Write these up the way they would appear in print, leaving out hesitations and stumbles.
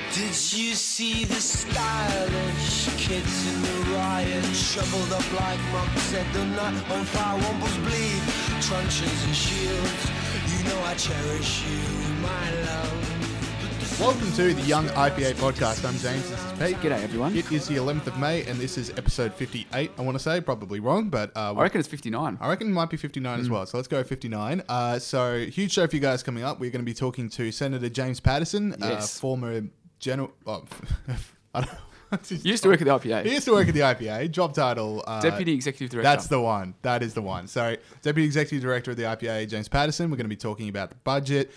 Did you see the stylish kids in the riot? Shoveled up like monks, set the night on fire, wombles bleed, truncheons and shields. You know I cherish you, my love. Welcome to the Young IPA Podcast. I'm James, this is Pete. G'day, everyone. It is the 11th of May, and this is episode 58, I want to say. Probably wrong, but... I reckon it's 59. I reckon it might be 59 as well, so let's go 59. So, huge show for you guys coming up. We're going to be talking to Senator James Patterson, Yes. Former general... I don't know. You used to work at the IPA. He used to work at the IPA. Job title... Deputy Executive Director. That's the one. That is the one. So, Deputy Executive Director of the IPA, James Patterson. We're going to be talking about the budget,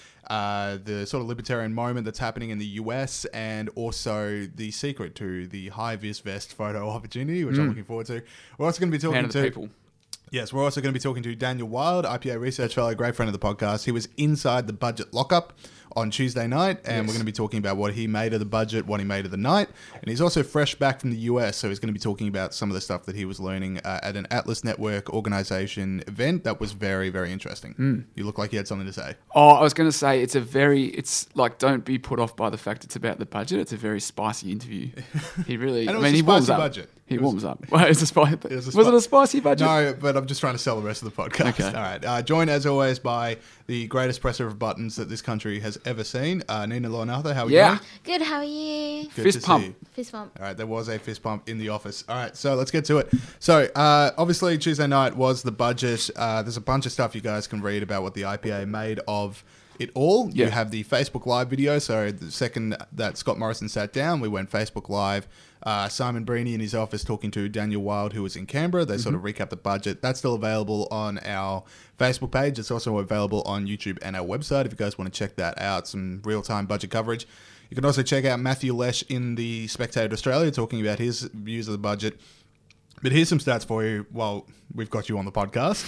the sort of libertarian moment that's happening in the US, and also the secret to the high-vis vest photo opportunity, which I'm looking forward to. We're also going to be talking Man of the people. Yes, we're also going to be talking to Daniel Wild, IPA research fellow, great friend of the podcast. He was inside the budget lockup on Tuesday night, and we're going to be talking about what he made of the budget, what he made of the night. And he's also fresh back from the US, so he's going to be talking about some of the stuff that he was learning at an Atlas Network organization event that was very, very interesting. You look like you had something to say. Oh, I was going to say, it's like, don't be put off by the fact it's about the budget. It's a very spicy interview. He really, And it was a he warms spicy up. budget. He warms up. Well, it's a spicy. was Was it a spicy budget? No, but I'm just trying to sell the rest of the podcast. Okay. All right. Joined, as always, by the greatest presser of buttons that this country has ever seen, Nina Loanatha. How are you Yeah. doing? Good, how are you? Good Fist to pump. see you. Fist bump. All right, there was a fist pump in the office. All right, so let's get to it. So, obviously, Tuesday night was the budget. There's a bunch of stuff you guys can read about what the IPA made of it all. Yeah. You have the Facebook Live video. So, the second that Scott Morrison sat down, we went Facebook Live. Simon Breeny in his office talking to Daniel Wild, who was in Canberra. They sort of recap the budget. That's still available on our Facebook page. It's also available on YouTube and our website if you guys want to check that out. Some real-time budget coverage. You can also check out Matthew Lesh in the Spectator Australia talking about his views of the budget. But here's some stats for you while we've got you on the podcast.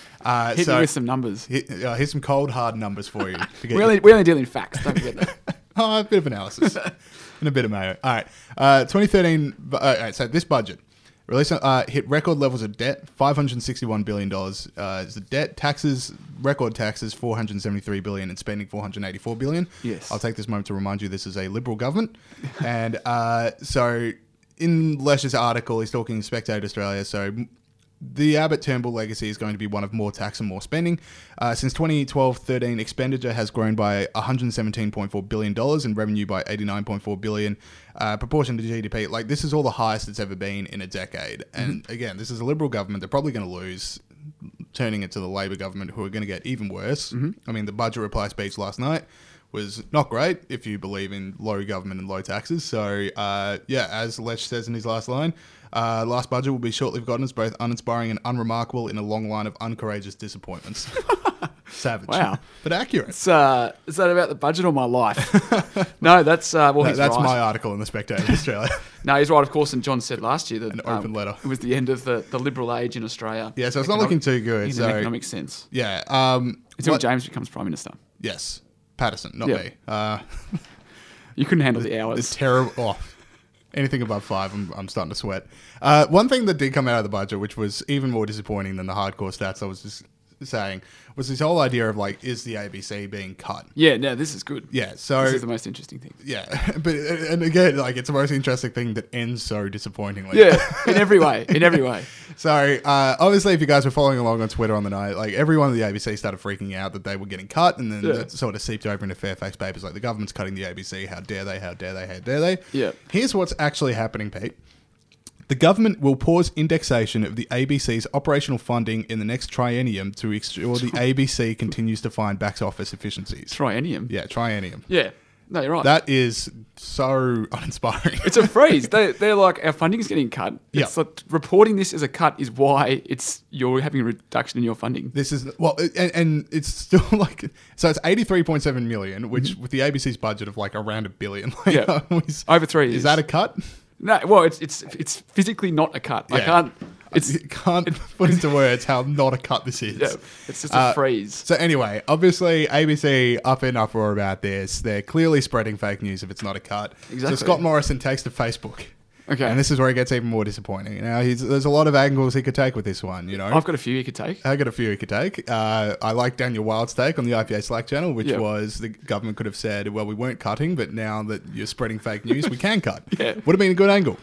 Hit me with some numbers. Here's some cold, hard numbers for you. To get We only deal in facts. Don't forget that. a bit of analysis and a bit of mayo. All right. 2013. All right, so this budget hit record levels of debt, $561 billion. Is the debt, taxes, record taxes, $473 billion, and spending $484 billion. Yes. I'll take this moment to remind you this is a Liberal government. And so in Lesh's article, he's talking Spectator Australia. So the Abbott-Turnbull legacy is going to be one of more tax and more spending. Since 2012-13, expenditure has grown by $117.4 billion and revenue by $89.4 billion. Proportion to GDP, like this is all the highest it's ever been in a decade. And again, this is a Liberal government. They're probably going to lose, turning it to the Labor government, who are going to get even worse. I mean, the budget reply speech last night was not great if you believe in low government and low taxes. So, as Lesh says in his last line, last budget will be shortly forgotten as both uninspiring and unremarkable in a long line of uncourageous disappointments. Savage. Wow. But accurate. Is that about the budget or my life? No, that's he's That's right. my article in the Spectator of Australia. No, he's right, of course. And John said last year that An open letter. It was the end of the liberal age in Australia. Yeah, so it's not looking too good. In So, an economic sense. yeah. Until what- James becomes Prime Minister. Yes. Patterson, not Yeah. me. You couldn't handle the hours. It's terrible. Oh, anything above 5, I'm starting to sweat. One thing that did come out of the budget, which was even more disappointing than the hardcore stats I was just saying, was this whole idea of like, is the ABC being cut? Yeah, no, this is good. Yeah, so This is the most interesting thing. yeah, but and again, like it's the most interesting thing that ends so disappointingly. Yeah, in every way. In every way. So obviously, if you guys were following along on Twitter on the night, like everyone at the ABC started freaking out that they were getting cut, and then that sort of seeped over into Fairfax papers, like the government's cutting the ABC. How dare they? How dare they? How dare they? Yeah. Here's what's actually happening, Pete. The government will pause indexation of the ABC's operational funding in the next triennium to ensure the ABC continues to find back office efficiencies. Triennium. Yeah, triennium. Yeah. No, you're right. That is so uninspiring. It's a freeze. They're like, our funding is getting cut. Yeah. It's like reporting this as a cut is why you're having a reduction in your funding. This is, well, and it's still like, so it's 83.7 million, which with the ABC's budget of like around $1 billion. Like, Yeah. Over 3 years. Is that a cut? No, well, it's physically not a cut. I Yeah. can't. You can't put into words how not a cut this is. Yeah, it's just a freeze. So anyway, obviously ABC up in uproar about this. They're clearly spreading fake news if it's not a cut. Exactly. So Scott Morrison takes to Facebook Okay. And this is where it gets even more disappointing. Now, there's a lot of angles he could take with this one, you know. I've got a few you could take. I got a few he could take. I like Daniel Wild's take on the IPA Slack channel, which was the government could have said, well, we weren't cutting, but now that you're spreading fake news, we can cut. Yeah. Would have been a good angle.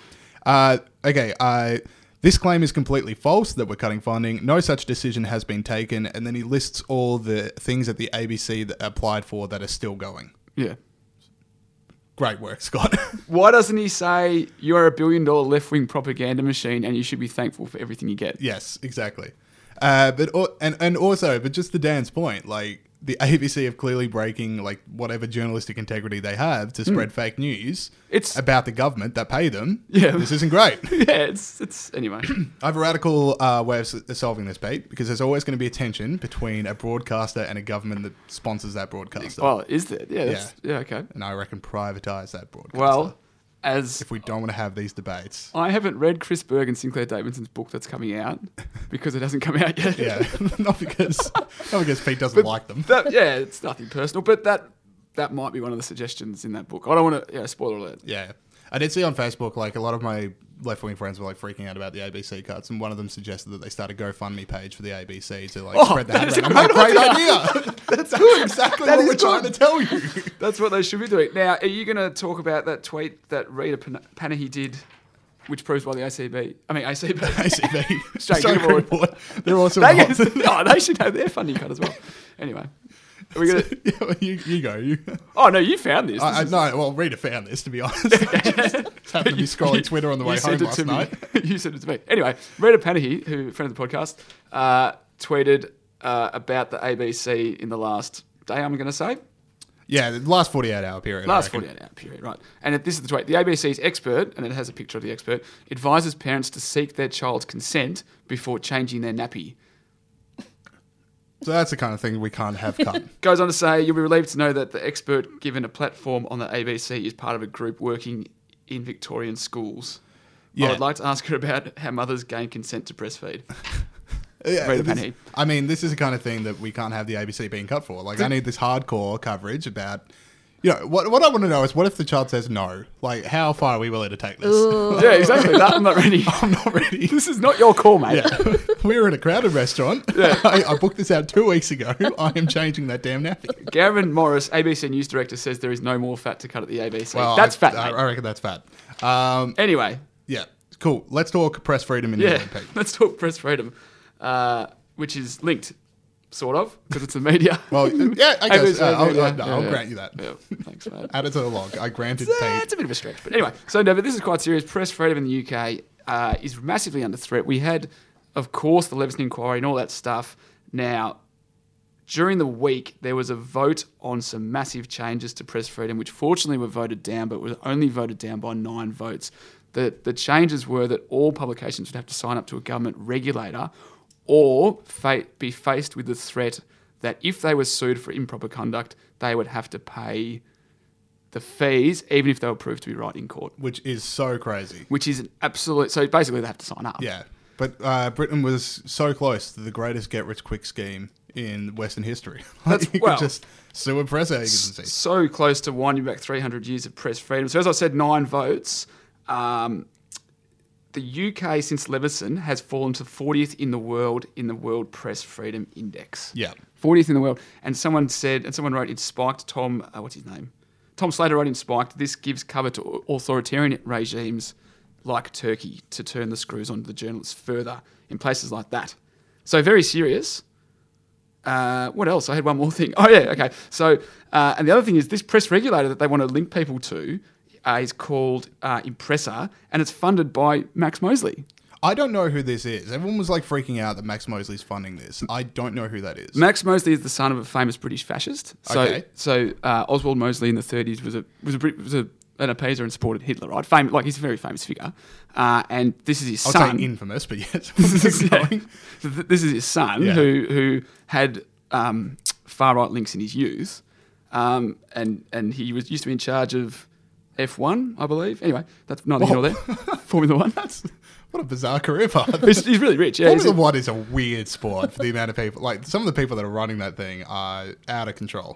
This claim is completely false that we're cutting funding. No such decision has been taken. And then he lists all the things that the ABC that applied for that are still going. Yeah. Great work, Scott. Why doesn't he say you are a $1 billion left-wing propaganda machine and you should be thankful for everything you get? Yes, exactly. But just to Dan's point, like the ABC have clearly breaking like whatever journalistic integrity they have to spread fake news about the government that pay them. Yeah, this isn't great. Yeah, it's anyway. I have a radical way of solving this, Pete, because there's always going to be a tension between a broadcaster and a government that sponsors that broadcaster. Well, is there? Yeah, okay. And I reckon privatize that broadcaster. Well, if we don't want to have these debates. I haven't read Chris Berg and Sinclair Davidson's book that's coming out because it hasn't come out yet. Yeah, not because Pete doesn't like them. It's nothing personal, but that might be one of the suggestions in that book. I don't want to, spoiler alert. Yeah. I did see on Facebook, like, a lot of my left-wing friends were, like, freaking out about the ABC cuts, and one of them suggested that they start a GoFundMe page for the ABC to, like, spread that around. I'm like, great idea! That's exactly what we're trying to tell you. That's what they should be doing. Now, are you going to talk about that tweet that Rita Panahi did, which proves why the ACB... ACB. Straight Report. They're also... they should have their funding cut as well. Anyway... Are we gonna... you go. Oh, no, you found this. Rita found this, to be honest. Just happened to be scrolling Twitter on the way home last night. You sent it to me. Anyway, Rita Panahi, who friend of the podcast, tweeted about the ABC in the last day, I'm going to say. Yeah, the last 48-hour period. Last 48-hour period, right. And this is the tweet. The ABC's expert, and it has a picture of the expert, advises parents to seek their child's consent before changing their nappy. So that's the kind of thing we can't have cut. Goes on to say, you'll be relieved to know that the expert given a platform on the ABC is part of a group working in Victorian schools. Yeah. I would like to ask her about how mothers gain consent to breastfeed. This is the kind of thing that we can't have the ABC being cut for. Like, I need this hardcore coverage about... You know, what I want to know is, what if the child says no? Like, how far are we willing to take this? Yeah, exactly. I'm not ready. I'm not ready. This is not your call, mate. Yeah. We were at a crowded restaurant. Yeah. I booked this out 2 weeks ago. I am changing that damn nappy. Gavin Morris, ABC News Director, says there is no more fat to cut at the ABC. Well, that's fat, mate. I reckon that's fat. Anyway. Yeah, cool. Let's talk press freedom in England, Pete. Let's talk press freedom, which is linked. Sort of, because it's the media. Well, yeah, I guess. I'll grant you that. Yeah, thanks, mate. Add it to the log. I granted Pete. It's a bit of a stretch. But anyway, but this is quite serious. Press freedom in the UK is massively under threat. We had, of course, the Leveson inquiry and all that stuff. Now, during the week, there was a vote on some massive changes to press freedom, which fortunately were voted down, but was only voted down by 9 votes. The changes were that all publications would have to sign up to a government regulator or be faced with the threat that if they were sued for improper conduct, they would have to pay the fees, even if they were proved to be right in court. Which is so crazy. Which is an absolute... So basically, they have to sign up. Yeah. But Britain was so close to the greatest get-rich-quick scheme in Western history. You could just sue a press agency. So close to winding back 300 years of press freedom. So as I said, 9 votes... the UK, since Leveson, has fallen to 40th in the World Press Freedom Index. Yeah. 40th in the world. And someone wrote, it spiked Tom, what's his name? Tom Slater wrote in Spiked, this gives cover to authoritarian regimes like Turkey to turn the screws on the journalists further in places like that. So very serious. What else? I had one more thing. Oh, yeah, okay. So, and the other thing is this press regulator that they want to link people to is called Impressa, and it's funded by Max Mosley. I don't know who this is. Everyone was like freaking out that Max Mosley's funding this. I don't know who that is. Max Mosley is the son of a famous British fascist. So Oswald Mosley in the 30s was an appeaser and supported Hitler, right? He's a very famous figure. And this is his son. I'll say infamous, but yes. This is his son who had far right links in his youth, and he used to be in charge of F1, I believe. Anyway, that's neither here nor there. Formula One. What a bizarre career path. He's really rich. Yeah, Formula One is a weird sport for the amount of people. Like, some of the people that are running that thing are out of control.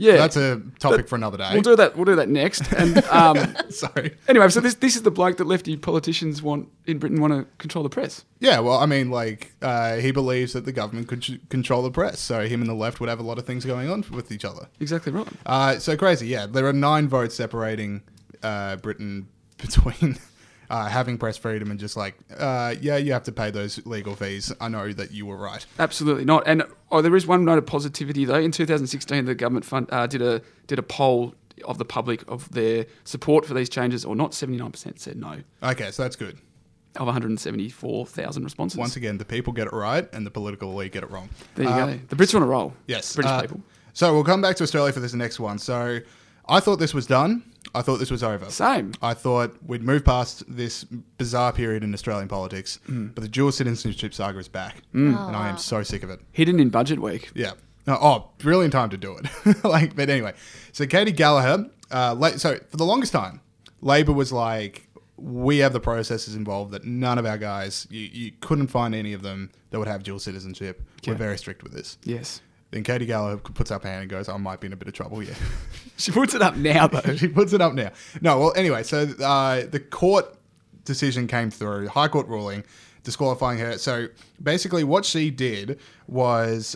Yeah. That's a topic for another day. We'll do that next. And Sorry. anyway, so this is the bloke that lefty politicians in Britain want to control the press. Yeah, well, I mean, like, he believes that the government could control the press, so him and the left would have a lot of things going on with each other. Exactly right. So crazy, yeah. There are 9 votes separating Britain between having press freedom and just like, yeah, you have to pay those legal fees. I know that you were right. Absolutely not. And there is one note of positivity though. In 2016, the government did a poll of the public of their support for these changes, or not. 79% said no. Okay, so that's good. Of 174,000 responses. Once again, the people get it right and the political elite get it wrong. There you go. The Brits are on a roll. Yes. British people. So we'll come back to Australia for this next one. So I thought this was done. I thought this was over. Same. I thought we'd move past this bizarre period in Australian politics, but the dual citizenship saga is back, and I am so sick of it. Hidden in budget week. Yeah. Oh, brilliant time to do it. But anyway, so Katie Gallagher. So for the longest time, Labor was like, we have the processes involved that none of our guys, you couldn't find any of them that would have dual citizenship. We're very strict with this. Yes. Then Katie Gallagher puts up her hand and goes, I might be in a bit of trouble here. She puts it up now, though. She puts it up now. No, well, anyway, so the court decision came through, High Court ruling, disqualifying her. So basically what she did was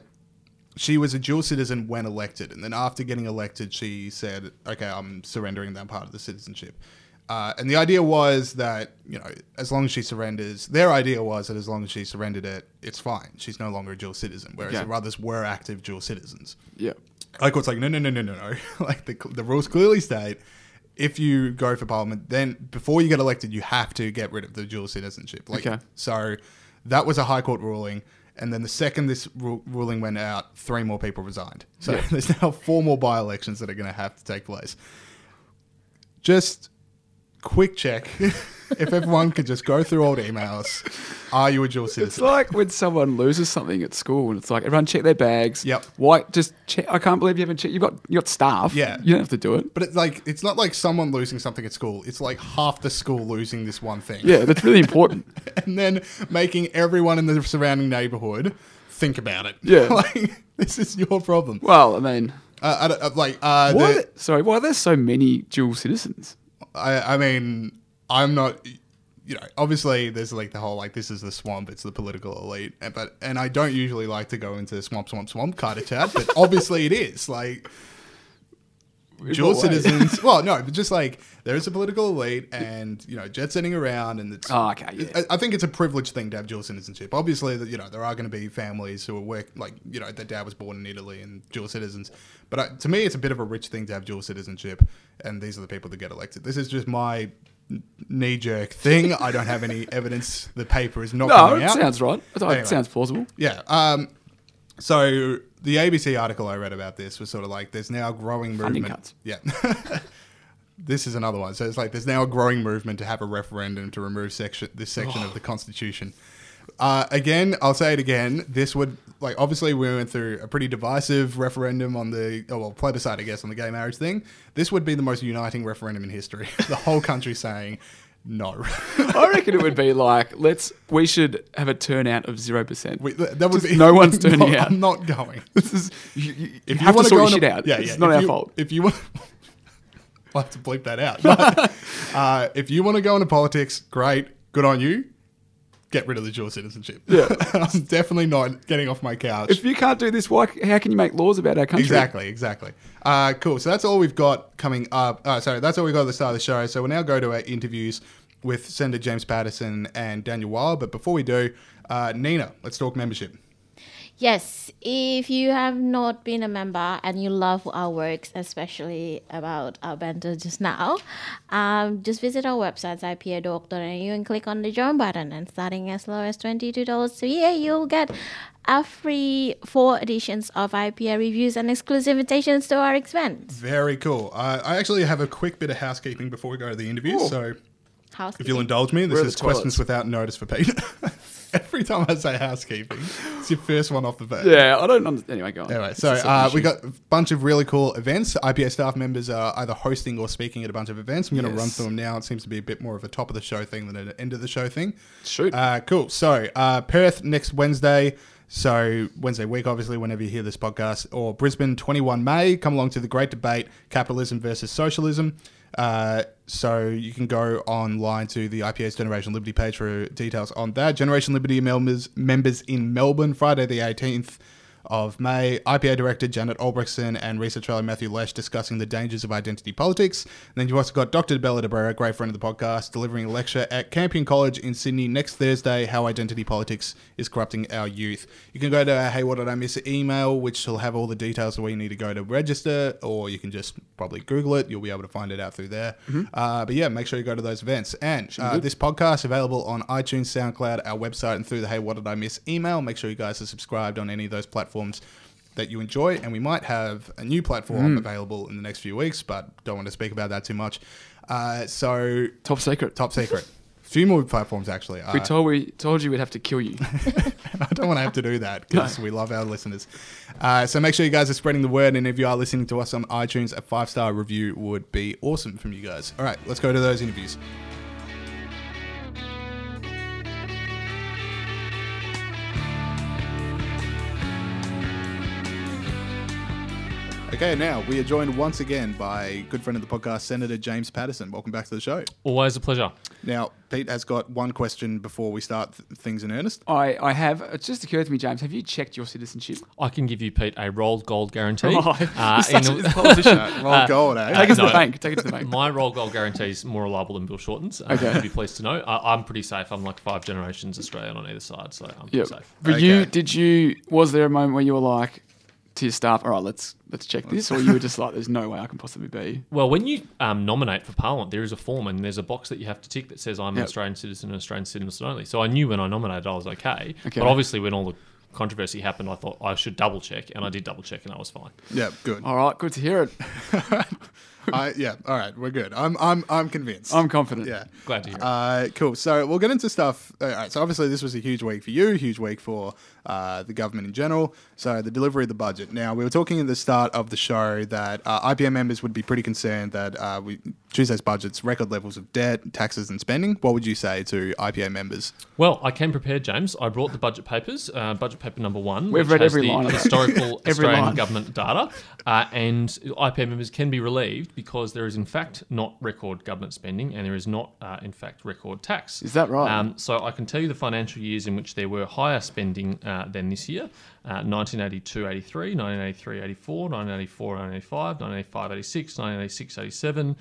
she was a dual citizen when elected. And then after getting elected, she said, okay, I'm surrendering that part of the citizenship. And the idea was that, as long as she surrenders, their idea was that as long as she surrendered it, it's fine. She's no longer a dual citizen, whereas the others were active dual citizens. Yeah. High Court's like, no. Like the rules clearly state, if you go for parliament, then before you get elected, you have to get rid of the dual citizenship. So that was a High Court ruling. And then the second this ruling went out, 3 more people resigned. So there's now 4 more by-elections that are going to have to take place. Just quick check. If everyone could just go through old emails, are you a dual citizen? It's like when someone loses something at school and it's like, everyone check their bags. Yep. Why? Just check. I can't believe you haven't checked. You got staff. Yeah. You don't have to do it. But it's not like someone losing something at school. It's like half the school losing this one thing. Yeah, that's really important. And then making everyone in the surrounding neighborhood think about it. Yeah. Like, this is your problem. Well, I mean, why are there so many dual citizens? I mean, I'm not, obviously there's like the whole, like, this is the swamp, it's the political elite. And I don't usually like to go into swamp kind of chat, but obviously it is. Like, dual citizens, well, no, but just like, there is a political elite and, jet setting around and it's... Oh, okay, yeah. I think it's a privileged thing to have dual citizenship. Obviously, there are going to be families who are their dad was born in Italy and dual citizens. But to me, it's a bit of a rich thing to have dual citizenship, and these are the people that get elected. This is just my knee-jerk thing. I don't have any evidence. The paper is not coming out. No, it sounds right. Anyway, it sounds plausible. Yeah. So the ABC article I read about this was sort of like, there's now a growing movement. Funding cuts. Yeah. This is another one. So it's like, there's now a growing movement to have a referendum to remove this section of the Constitution. Again, I'll say it again. This would, obviously we went through a pretty divisive referendum on plebiscite, I guess, on the gay marriage thing. This would be the most uniting referendum in history. The whole country saying no. I reckon it would be like, we should have a turnout of 0%. That would be no one's turning out. I'm not going. This is you have to sort your shit out. Yeah, it's not our fault. If you want, we'll have to bleep that out. But, if you want to go into politics, great, good on you. Get rid of the dual citizenship. Yeah. I'm definitely not getting off my couch. If you can't do this, how can you make laws about our country? Exactly. Cool. So that's all we've got coming up. That's all we've got at the start of the show. So we'll now go to our interviews with Senator James Patterson and Daniel Wilding. But before we do, Nina, let's talk membership. Yes, if you have not been a member and you love our works, especially about our banter just now, just visit our website, ipa.org.au, and click on the join button. And starting as low as $22 a year, you'll get a free 4 editions of IPA reviews and exclusive invitations to our events. Very cool. I actually have a quick bit of housekeeping before we go to the interview. Ooh. So if you'll indulge me, this is questions without notice for Peter. Every time I say housekeeping, it's your first one off the bat. Yeah, I don't understand. Anyway, go on. Anyway, so we got a bunch of really cool events. IPA staff members are either hosting or speaking at a bunch of events. I'm going to run through them now. It seems to be a bit more of a top of the show thing than an end of the show thing. Shoot. Cool. So Perth next Wednesday, So Wednesday week, obviously, whenever you hear this podcast, or Brisbane, 21 May, come along to the great debate, capitalism versus socialism. So you can go online to the IPA's Generation Liberty page for details on that. Generation Liberty members in Melbourne, Friday the 18th of May. IPA Director Janet Albrechtson and research fellow Matthew Lesh discussing the dangers of identity politics. And then you've also got Dr. Bella Debrera, great friend of the podcast, delivering a lecture at Campion College in Sydney next Thursday, How Identity Politics is Corrupting Our Youth. You can go to our Hey What Did I Miss email, which will have all the details of where you need to go to register, or you can just probably Google it. You'll be able to find it out through there. But yeah, make sure you go to those events. And this podcast available on iTunes, SoundCloud, our website, and through the Hey What Did I Miss email. Make sure you guys are subscribed on any of those platforms that you enjoy, and we might have a new platform available in the next few weeks, but don't want to speak about that too much. So Top secret. a few more platforms actually. We told you we'd have to kill you. I don't want to have to do that because we love our listeners. So make sure you guys are spreading the word, and if you are listening to us on iTunes, a 5-star review would be awesome from you guys. All right, let's go to those interviews. Okay, now we are joined once again by good friend of the podcast, Senator James Patterson. Welcome back to the show. Always a pleasure. Now, Pete has got one question before we start things in earnest. I have. It just occurred to me, James, have you checked your citizenship? I can give you, Pete, a rolled gold guarantee. He's politician. Roll gold, eh? Take it to the bank. Take it to the bank. My rolled gold guarantee is more reliable than Bill Shorten's. Okay. You'd be pleased to know. I'm pretty safe. I'm like 5 generations Australian on either side, so I'm pretty safe. But was there a moment where you were like to your staff, all right, let's check this, or you were just like, there's no way I can possibly be? Well, when you nominate for Parliament, there is a form and there's a box that you have to tick that says I'm an Australian citizen and Australian citizen only. So I knew when I nominated I was okay. But obviously when all the controversy happened, I thought I should double check, and I did double check and I was fine. Yeah, good. All right, good to hear it. All right, we're good. I'm convinced. I'm confident. Yeah. Glad to hear it. Cool. So we'll get into stuff. All right. So obviously this was a huge week for you, huge week for the government in general. So the delivery of the budget. Now, we were talking at the start of the show that IPM members would be pretty concerned that Tuesday's budget's record levels of debt, taxes and spending. What would you say to IPA members? Well, I came prepared, James. I brought the budget papers, budget paper number 1. We've which read has every the line of that. historical Australian line. government data, and IPA members can be relieved because there is in fact not record government spending, and there is not in fact record tax. Is that right? So I can tell you the financial years in which there were higher spending than this year. 1982-83, 1983-84, 1984-85, 1985-86, 1986-87,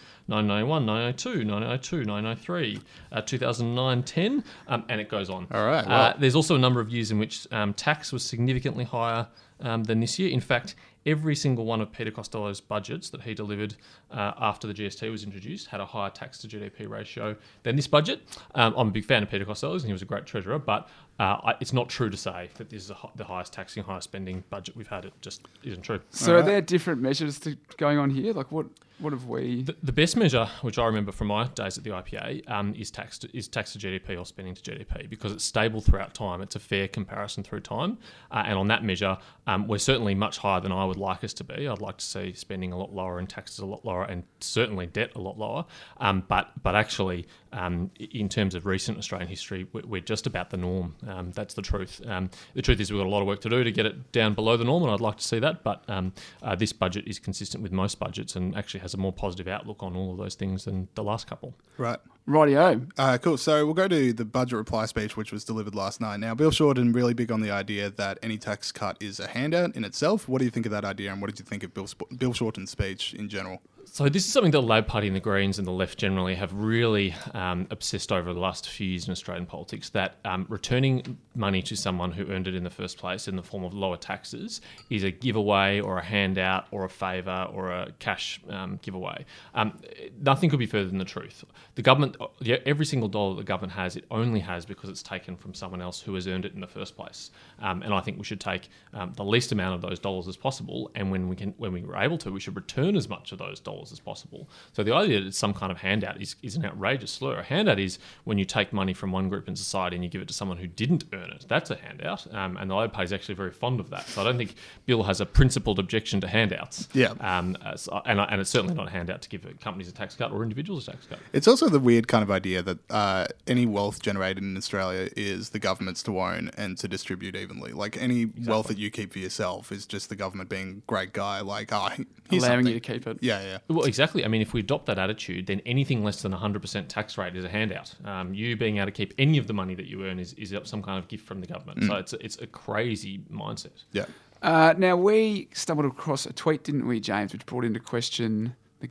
1991, 1992, 1993, 2009-10, and it goes on. All right. Well. There's also a number of years in which tax was significantly higher than this year. In fact, every single one of Peter Costello's budgets that he delivered after the GST was introduced had a higher tax to GDP ratio than this budget. I'm a big fan of Peter Costello's, and he was a great treasurer, but it's not true to say that this is the highest taxing, highest spending budget we've had. It just isn't true. So are there different measures going on here? Like what have we... The best measure, which I remember from my days at the IPA, is tax to GDP or spending to GDP, because it's stable throughout time. It's a fair comparison through time. And on that measure, we're certainly much higher than I would like us to be. I'd like to see spending a lot lower and taxes a lot lower, and certainly debt a lot lower. But actually, in terms of recent Australian history, we're just about the norm. That's the truth. The truth is we've got a lot of work to do to get it down below the norm, and I'd like to see that. But this budget is consistent with most budgets and actually has a more positive outlook on all of those things than the last couple. Right. Rightio. Cool. So we'll go to the budget reply speech, which was delivered last night. Now, Bill Shorten really big on the idea that any tax cut is a handout in itself. What do you think of that idea, and what did you think of Bill Shorten's speech in general? So this is something the Labor Party and the Greens and the left generally have really obsessed over the last few years in Australian politics, that returning money to someone who earned it in the first place in the form of lower taxes is a giveaway or a handout or a favour or a cash giveaway. Nothing could be further than the truth. The government, every single dollar the government has, it only has because it's taken from someone else who has earned it in the first place. And I think we should take the least amount of those dollars as possible, and when we were able to, we should return as much of those dollars $100 as possible. So the idea that it's some kind of handout is an outrageous slur. A handout is when you take money from one group in society and you give it to someone who didn't earn it. That's a handout, and the Labor Party is actually very fond of that. So I don't think Bill has a principled objection to handouts. Yeah. And it's certainly not a handout to give companies a tax cut or individuals a tax cut. It's also the weird kind of idea that any wealth generated in Australia is the government's to own and to distribute evenly. Like any wealth that you keep for yourself is just the government being a great guy, like, here's Allowing something. you to keep it. Yeah. Well, exactly. I mean, if we adopt that attitude, then anything less than 100% tax rate is a handout. You being able to keep any of the money that you earn is some kind of gift from the government. So it's a crazy mindset. Yeah. Now, we stumbled across a tweet, didn't we, James, which brought into question the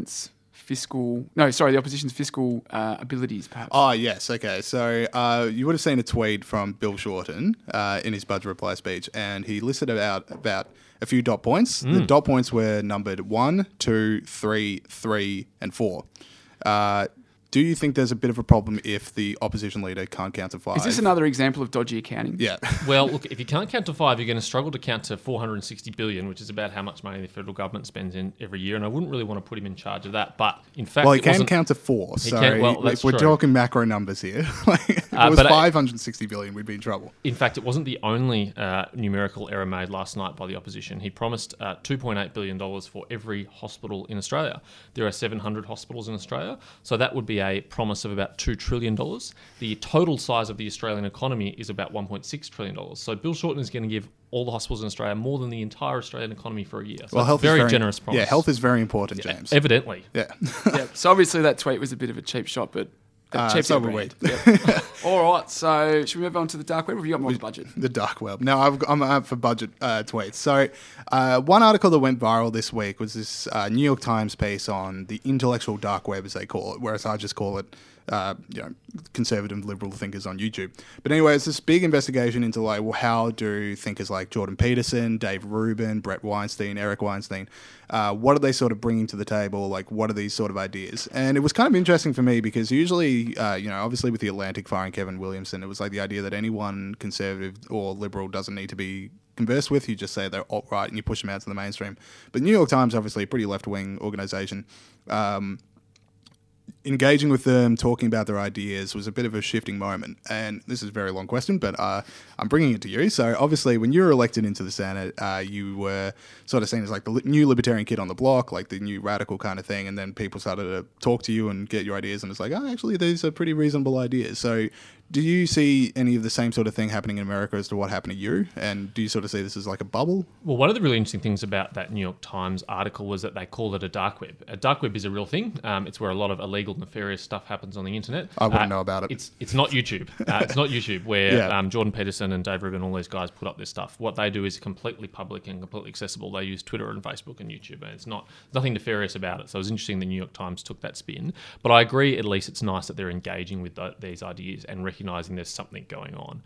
the opposition's fiscal abilities, perhaps. Oh, yes. Okay. So you would have seen a tweet from Bill Shorten in his budget reply speech, and he listed about a few dot points. The dot points were numbered 1, 2, 3, 3, and 4. Do you think there's a bit of a problem if the opposition leader can't count to 5? Is this another example of dodgy accounting? Yeah. Well, look, if you can't count to 5, you're going to struggle to count to 460 billion, which is about how much money the federal government spends in every year. And I wouldn't really want to put him in charge of that. But in fact, Well, he can count to 4. So that's if we're true. talking macro numbers here, like, if it was but 560 billion, we'd be in trouble. In fact, it wasn't the only numerical error made last night by the opposition. He promised $2.8 billion for every hospital in Australia. There are 700 hospitals in Australia, so that would be a promise of about $2 trillion. The total size of the Australian economy is about $1.6 trillion. So Bill Shorten is going to give all the hospitals in Australia more than the entire Australian economy for a year. So Health very is generous promise. Yeah, health is very important, James. Evidently. Yeah. Yeah. So obviously that tweet was a bit of a cheap shot, but so were we. Yeah. All right. So should we move on to the dark web? Or have you got more on the budget? The dark web. No, I'm up for budget tweets. So one article that went viral this week was this New York Times piece on the intellectual dark web, as they call it, whereas I just call it conservative liberal thinkers on YouTube. But anyway, it's this big investigation into how do thinkers like Jordan Peterson, Dave Rubin, Brett Weinstein, Eric Weinstein, what are they sort of bringing to the table? Like, what are these sort of ideas? And it was kind of interesting for me because usually, obviously with the Atlantic firing Kevin Williamson, it was like the idea that anyone conservative or liberal doesn't need to be conversed with. You just say they're alt-right and you push them out to the mainstream. But New York Times, obviously a pretty left-wing organization, engaging with them, talking about their ideas was a bit of a shifting moment. And this is a very long question, but I'm bringing it to you. So obviously when you were elected into the Senate, you were sort of seen as like the new libertarian kid on the block, like the new radical kind of thing. And then people started to talk to you and get your ideas. And it's like, actually, these are pretty reasonable ideas. So do you see any of the same sort of thing happening in America as to what happened to you? And do you sort of see this as like a bubble? Well, one of the really interesting things about that New York Times article was that they call it a dark web. A dark web is a real thing. It's where a lot of illegal, nefarious stuff happens on the internet. I wouldn't know about it. It's not YouTube. It's not YouTube where Jordan Peterson and Dave Rubin, all these guys put up this stuff. What they do is completely public and completely accessible. They use Twitter and Facebook and YouTube, and it's nothing nefarious about it. So it was interesting the New York Times took that spin. But I agree, at least it's nice that they're engaging with these ideas and recognising there's something going on.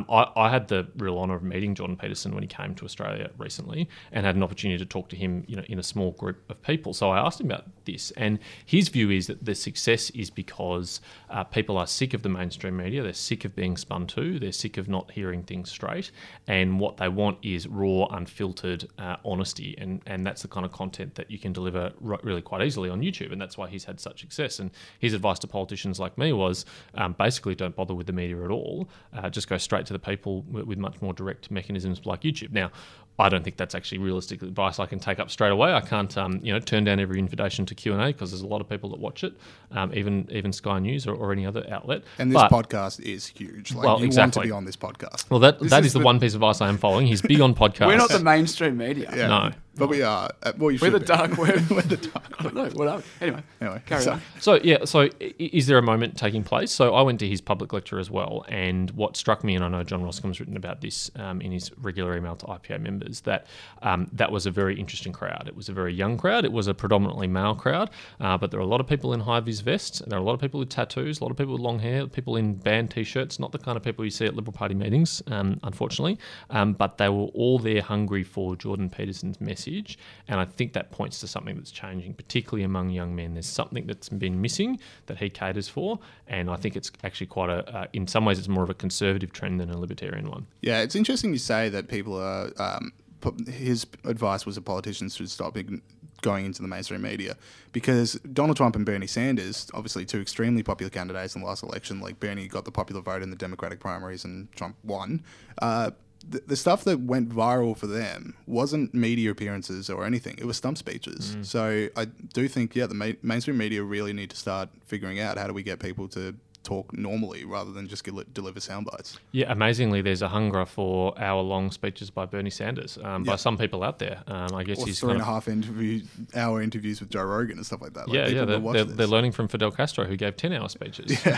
I had the real honour of meeting Jordan Peterson when he came to Australia recently and had an opportunity to talk to him in a small group of people. So I asked him about this, and his view is that the success is because people are sick of the mainstream media, they're sick of being spun to, they're sick of not hearing things straight, and what they want is raw, unfiltered honesty, and that's the kind of content that you can deliver really quite easily on YouTube, and that's why he's had such success. And his advice to politicians like me was basically don't bother with the media at all, just go straight to the people with much more direct mechanisms like YouTube. Now, I don't think that's actually realistic advice I can take up straight away. I can't, turn down every invitation to Q&A because there's a lot of people that watch it, even Sky News or any other outlet. And this podcast is huge. Like, you want to be on this podcast. Well, that is the one piece of advice I am following. He's big on podcasts. We're not the mainstream media. Yeah. No. But we are. Well, We're the dark web. We're the dark web. No, what are we? Anyway, carry on. So is there a moment taking place? So I went to his public lecture as well, and what struck me, and I know John Roscombe's written about this in his regular email to IPA members, that was a very interesting crowd. It was a very young crowd. It was a predominantly male crowd, but there are a lot of people in high-vis vests. There are a lot of people with tattoos, a lot of people with long hair, people in band T-shirts, not the kind of people you see at Liberal Party meetings, unfortunately, but they were all there hungry for Jordan Peterson's message, and I think that points to something that's changing, particularly among young men. There's something that's been missing that he caters for, and I think it's actually quite in some ways it's more of a conservative trend than a libertarian one. Yeah, it's interesting you say that people are... his advice was that politicians should stop going into the mainstream media, because Donald Trump and Bernie Sanders, obviously two extremely popular candidates in the last election, like Bernie got the popular vote in the Democratic primaries and Trump won. The stuff that went viral for them wasn't media appearances or anything. It was stump speeches. So I do think, the mainstream media really need to start figuring out how do we get people to talk normally rather than just deliver sound bites. Yeah, amazingly, there's a hunger for hour-long speeches by Bernie Sanders by some people out there. I guess Or he's 3.5 hour interviews with Joe Rogan and stuff like that. Like they're learning from Fidel Castro, who gave 10-hour speeches. Yeah.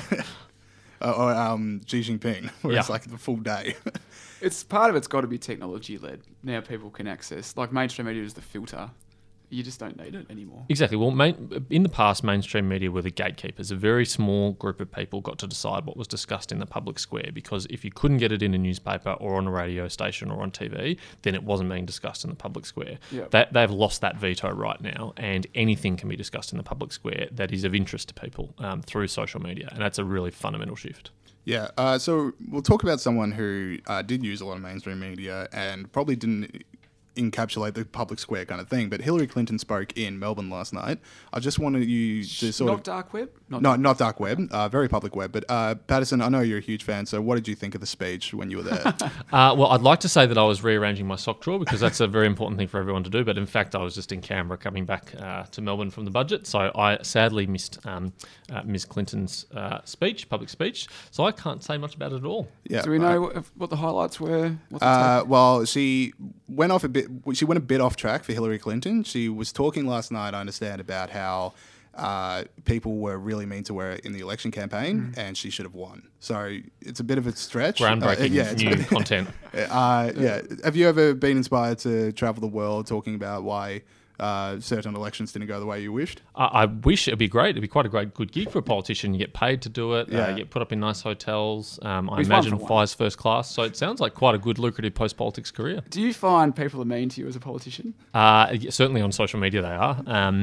Or Xi Jinping, where it's like the full day. It's part of it's got to be technology led. Now people can access, like mainstream media is the filter. You just don't need it anymore. Exactly. Well, in the past, mainstream media were the gatekeepers. A very small group of people got to decide what was discussed in the public square, because if you couldn't get it in a newspaper or on a radio station or on TV, then it wasn't being discussed in the public square. Yep. They've lost that veto right now, and anything can be discussed in the public square that is of interest to people through social media, and that's a really fundamental shift. Yeah. So we'll talk about someone who did use a lot of mainstream media and probably didn't encapsulate the public square kind of thing. But Hillary Clinton spoke in Melbourne last night. I just wanted you to sort Not dark web? Not dark web, very public web. But Patterson, I know you're a huge fan, so what did you think of the speech when you were there? Well, I'd like to say that I was rearranging my sock drawer, because that's a very important thing for everyone to do. But in fact, I was just in Canberra coming back to Melbourne from the budget. So I sadly missed Ms. Clinton's public speech. So I can't say much about it at all. Yeah. Do we know what the highlights were? Well, she went off a bit. She went a bit off track for Hillary Clinton. She was talking last night, I understand, about how people were really mean to her in the election campaign, and she should have won. So it's a bit of a stretch. Groundbreaking new content. Have you ever been inspired to travel the world talking about why certain elections didn't go the way you wished? I wish it'd be great. It'd be quite a good gig for a politician. You get paid to do it. You get put up in nice hotels. I imagine flies first class. So it sounds like quite a good, lucrative post-politics career. Do you find people are mean to you as a politician? Certainly on social media they are.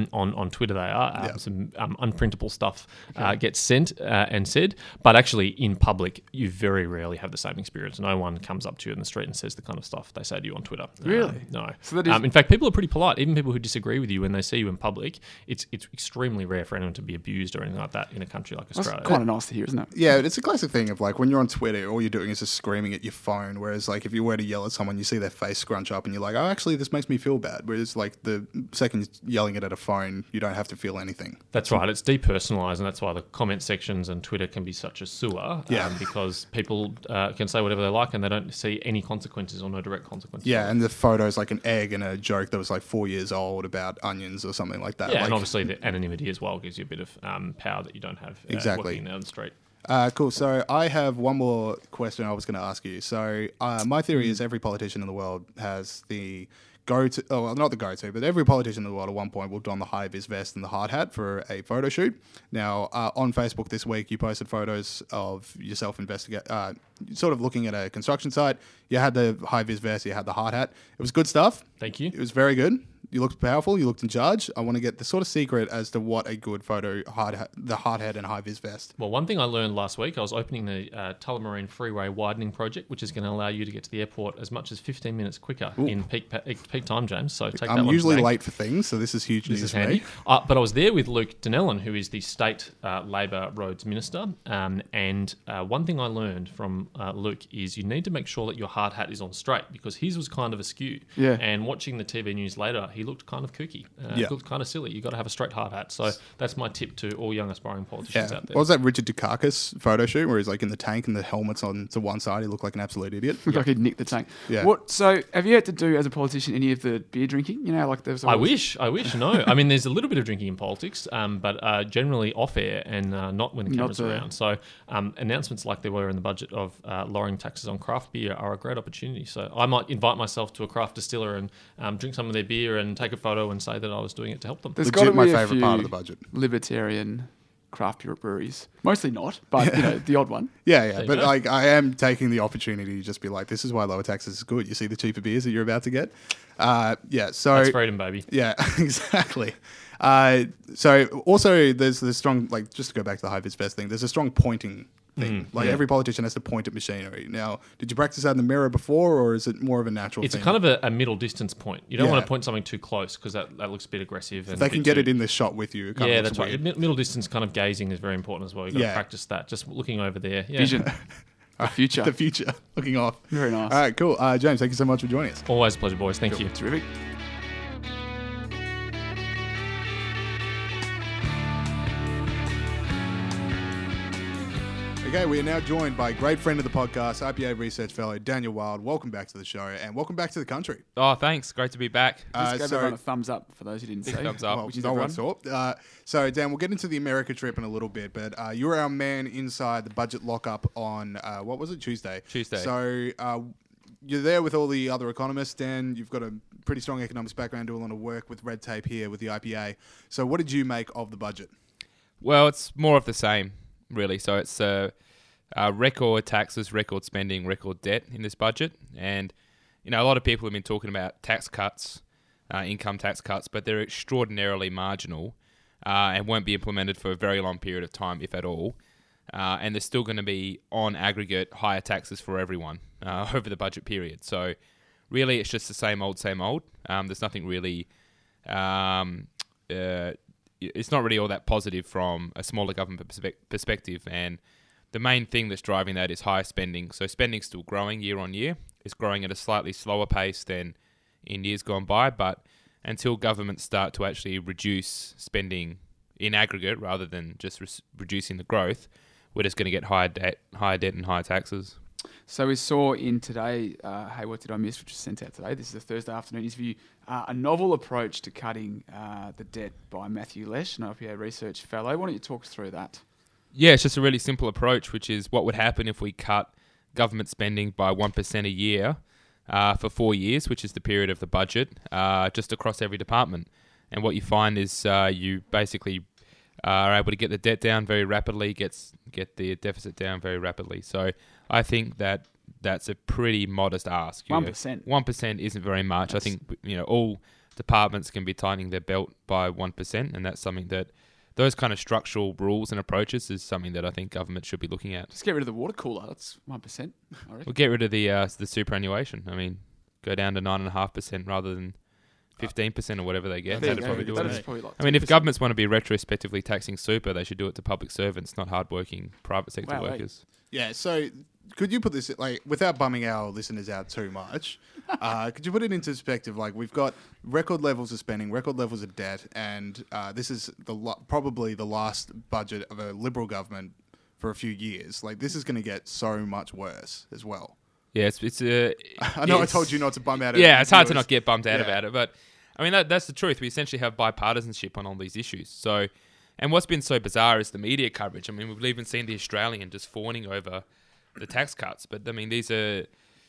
On Twitter they are. Some unprintable stuff gets sent and said. But actually in public, you very rarely have the same experience. No one comes up to you in the street and says the kind of stuff they say to you on Twitter. Really? No. So that is in fact, people are pretty polite. Even people who disagree with you, when they see you in public, it's extremely rare for anyone to be abused or anything like that in a country like Australia. That's kind of nice to hear, isn't it? Yeah, it's a classic thing of like when you're on Twitter, all you're doing is just screaming at your phone. Whereas like if you were to yell at someone, you see their face scrunch up and you're like, oh, actually, this makes me feel bad. Whereas like the second you're yelling it at a phone, you don't have to feel anything. That's right. It's depersonalised, and that's why the comment sections and Twitter can be such a sewer. Because people can say whatever they like and they don't see any consequences or no direct consequences. Yeah, and the photo's like an egg and a joke that was like 4 years old about onions or something like that. Yeah, like, and obviously the anonymity as well gives you a bit of power that you don't have walking down the street. Cool. So I have one more question I was going to ask you. So my theory is every politician in the world has the go-to, not the go-to, but every politician in the world at one point will don the high-vis vest and the hard hat for a photo shoot. Now, on Facebook this week, you posted photos of yourself sort of looking at a construction site. You had the high-vis vest, you had the hard hat. It was good stuff. Thank you. It was very good. You looked powerful. You looked in charge. I want to get the sort of secret as to what a good photo, the hard hat and high-vis vest. Well, one thing I learned last week, I was opening the Tullamarine Freeway widening project, which is going to allow you to get to the airport as much as 15 minutes quicker in peak time, James. So take that one. I'm usually late for things, so this is huge news for me. But I was there with Luke Donnellan, who is the State Labor Roads Minister. And one thing I learned from Luke is you need to make sure that your hard hat is on straight, because his was kind of askew. Yeah. And watching the TV news later, he looked kind of kooky. He looked kind of silly. You've got to have a straight hard hat. So that's my tip to all young aspiring politicians out there. What was that Richard Dukakis photo shoot where he's like in the tank and the helmet's on to one side? He looked like an absolute idiot. Looked like he'd nicked the tank. Yeah. So have you had to do, as a politician, any of the beer drinking? You know, like there's I wish. No. I mean, there's a little bit of drinking in politics, but generally off air and not when the camera's around. So announcements like there were in the budget of lowering taxes on craft beer are a great opportunity. So I might invite myself to a craft distiller and drink some of their beer and take a photo and say that I was doing it to help them. There's got to be my a favourite few part of the budget. Libertarian craft beer breweries. Mostly not, but you know, the odd one. Yeah. But like, I am taking the opportunity to just be like, this is why lower taxes is good. You see the cheaper beers that you're about to get. So that's freedom, baby. Yeah, exactly. So also there's strong, like, just to go back to the high-vis vest thing, there's a strong pointing thing. Every politician has to point at machinery. Now, did you practice that in the mirror before, or is it more of a natural It's thing? kind of a middle distance point. You don't Yeah. want to point something too close because that looks a bit aggressive. And If they a can bit get too- it in the shot with you. It kind Yeah, of that's looks right. weird. Middle distance kind of gazing is very important as well. You've got Yeah. to practice that. Just looking over there. Yeah. Vision. The future. The future, looking off. Very nice. All right, cool. James, thank you so much for joining us. Always a pleasure, boys. Thank you. Terrific. Okay, we are now joined by a great friend of the podcast, IPA Research Fellow Daniel Wild. Welcome back to the show, and welcome back to the country. Oh, thanks. Great to be back. Just give everyone a thumbs up for those who didn't see. thumbs up. Well, Which is no one everyone. saw. So, Dan, we'll get into the America trip in a little bit, but you were our man inside the budget lockup on, what was it, Tuesday? Tuesday. So, you're there with all the other economists, Dan. You've got a pretty strong economics background, doing a lot of work with red tape here with the IPA. So, what did you make of the budget? Well, it's more of the same, really. So it's record taxes, record spending, record debt in this budget. And, a lot of people have been talking about tax cuts, income tax cuts, but they're extraordinarily marginal and won't be implemented for a very long period of time, if at all. And there's still going to be, on aggregate, higher taxes for everyone over the budget period. So really, it's just the same old, same old. There's nothing really... it's not really all that positive from a smaller government perspective, and the main thing that's driving that is higher spending. So spending's still growing year on year. It's growing at a slightly slower pace than in years gone by, but until governments start to actually reduce spending in aggregate rather than just reducing the growth, we're just going to get higher debt and higher taxes. So we saw in today, Hey, What Did I Miss, which was sent out today. This is a Thursday afternoon interview, a novel approach to cutting the debt by Matthew Lesh, an IPA Research Fellow. Why don't you talk us through that? Yeah, it's just a really simple approach, which is what would happen if we cut government spending by 1% a year for 4 years, which is the period of the budget, just across every department. And what you find is you basically are able to get the debt down very rapidly, get the deficit down very rapidly. So I think that's a pretty modest ask. 1%. 1% isn't very much. I think all departments can be tightening their belt by 1%, and that's something that those kind of structural rules and approaches is something that I think government should be looking at. Just get rid of the water cooler. That's 1%, I reckon. We'll get rid of the superannuation. I mean, go down to 9.5% rather than 15% or whatever they get. There you That'd go. probably do That it. is probably like I mean, if 2%. governments want to be retrospectively taxing super, they should do it to public servants, not hardworking private sector Wow, workers. Yeah, so could you put this, without bumming our listeners out too much, could you put it into perspective? We've got record levels of spending, record levels of debt, and this is probably the last budget of a Liberal government for a few years. This is going to get so much worse as well. Yeah, it's I know I told you not to bum out. Yeah, it's hard to viewers. not get bummed out Yeah. about it, but I mean that's the truth. We essentially have bipartisanship on all these issues. So, and what's been so bizarre is the media coverage. I mean, we've even seen the Australian just fawning over the tax cuts. But I mean, these are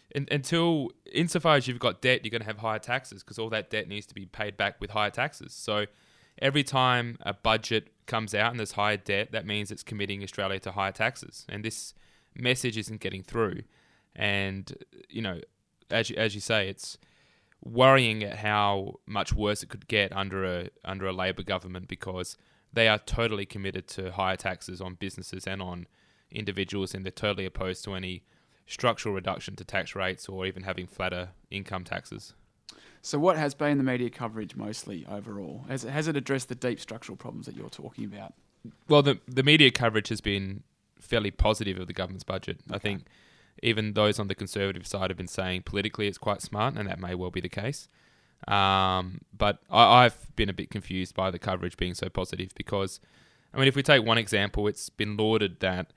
insofar as you've got debt, you're going to have higher taxes because all that debt needs to be paid back with higher taxes. So every time a budget comes out and there's higher debt, that means it's committing Australia to higher taxes, and this message isn't getting through. And as you say, it's worrying at how much worse it could get under a Labor government, because they are totally committed to higher taxes on businesses and on individuals, and they're totally opposed to any structural reduction to tax rates or even having flatter income taxes. So what has been the media coverage mostly overall? Has it addressed the deep structural problems that you're talking about? Well, the media coverage has been fairly positive of the government's budget. I think even those on the Conservative side have been saying politically it's quite smart, and that may well be the case. But I've been a bit confused by the coverage being so positive because, I mean, if we take one example, it's been lauded that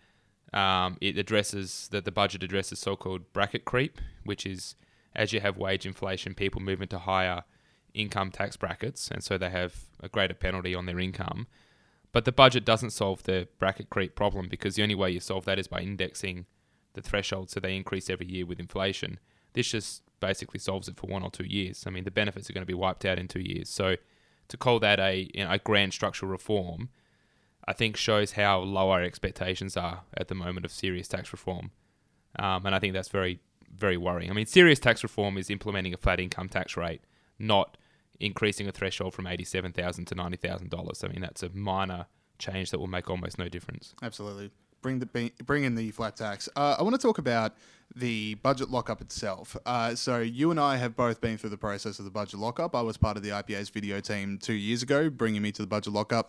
the budget addresses so-called bracket creep, which is as you have wage inflation, people move into higher income tax brackets, and so they have a greater penalty on their income. But the budget doesn't solve the bracket creep problem, because the only way you solve that is by indexing the threshold so they increase every year with inflation. This just basically solves it for 1 or 2 years. I mean, the benefits are going to be wiped out in 2 years. So to call that a grand structural reform, I think shows how low our expectations are at the moment of serious tax reform. And I think that's very, very worrying. I mean, serious tax reform is implementing a flat income tax rate, not increasing a threshold from $87,000 to $90,000. I mean, that's a minor change that will make almost no difference. Absolutely. bring in the flat tax. I want to talk about the budget lockup itself. So you and I have both been through the process of the budget lockup. I was part of the IPA's video team 2 years ago, bringing me to the budget lockup.